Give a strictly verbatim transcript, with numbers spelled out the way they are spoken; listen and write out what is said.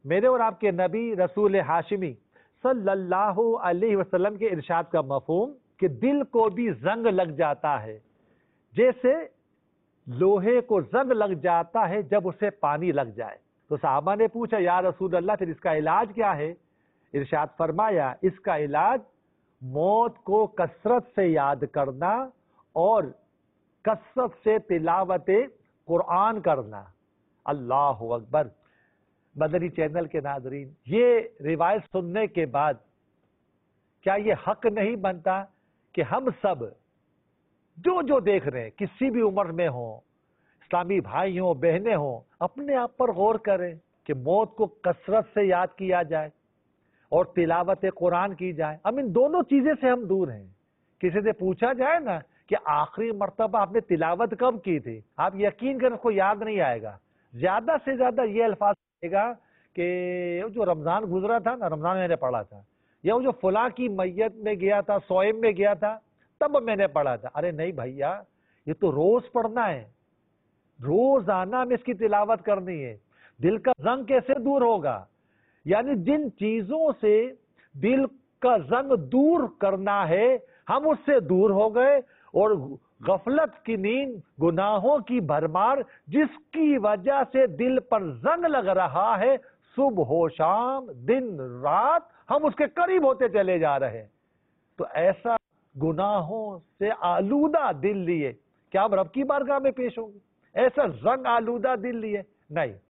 میرے اور آپ کے نبی رسول ہاشمی صلی اللہ علیہ وسلم کے ارشاد کا مفہوم کہ دل کو بھی زنگ لگ جاتا ہے، جیسے لوہے کو زنگ لگ جاتا ہے جب اسے پانی لگ جائے۔ تو صحابہ نے پوچھا یا رسول اللہ پھر اس کا علاج کیا ہے؟ ارشاد فرمایا اس کا علاج موت کو کثرت سے یاد کرنا اور کثرت سے تلاوت قرآن کرنا۔ اللہ اکبر۔ مدنی چینل کے ناظرین، یہ روایت سننے کے بعد کیا یہ حق نہیں بنتا کہ ہم سب جو جو دیکھ رہے ہیں کسی بھی عمر میں ہوں، اسلامی بھائی ہوں بہنیں ہوں، اپنے آپ پر غور کریں کہ موت کو کثرت سے یاد کیا جائے اور تلاوت قرآن کی جائے۔ ہم ان دونوں چیزیں سے ہم دور ہیں۔ کسی سے پوچھا جائے نا کہ آخری مرتبہ آپ نے تلاوت کب کی تھی، آپ یقین کریں اس کو یاد نہیں آئے گا۔ زیادہ سے زیادہ یہ الفاظ کہے گا کہ جو رمضان گزرا تھا نا، رمضان میں نے پڑھا تھا، یا وہ جو فلاں کی میت میں گیا تھا، سوئم میں گیا تھا، تب میں نے پڑھا تھا۔ ارے نہیں بھائیا، یہ تو روز پڑھنا ہے، روزانہ میں اس کی تلاوت کرنی ہے۔ دل کا زنگ کیسے دور ہوگا؟ یعنی جن چیزوں سے دل کا زنگ دور کرنا ہے ہم اس سے دور ہو گئے، اور غفلت کی نیند، گناہوں کی بھرمار جس کی وجہ سے دل پر زنگ لگ رہا ہے، صبح و شام دن رات ہم اس کے قریب ہوتے چلے جا رہے ہیں۔ تو ایسا گناہوں سے آلودہ دل لیے کیا ہم رب کی بارگاہ میں پیش ہوں گے؟ ایسا زنگ آلودہ دل لیے نہیں۔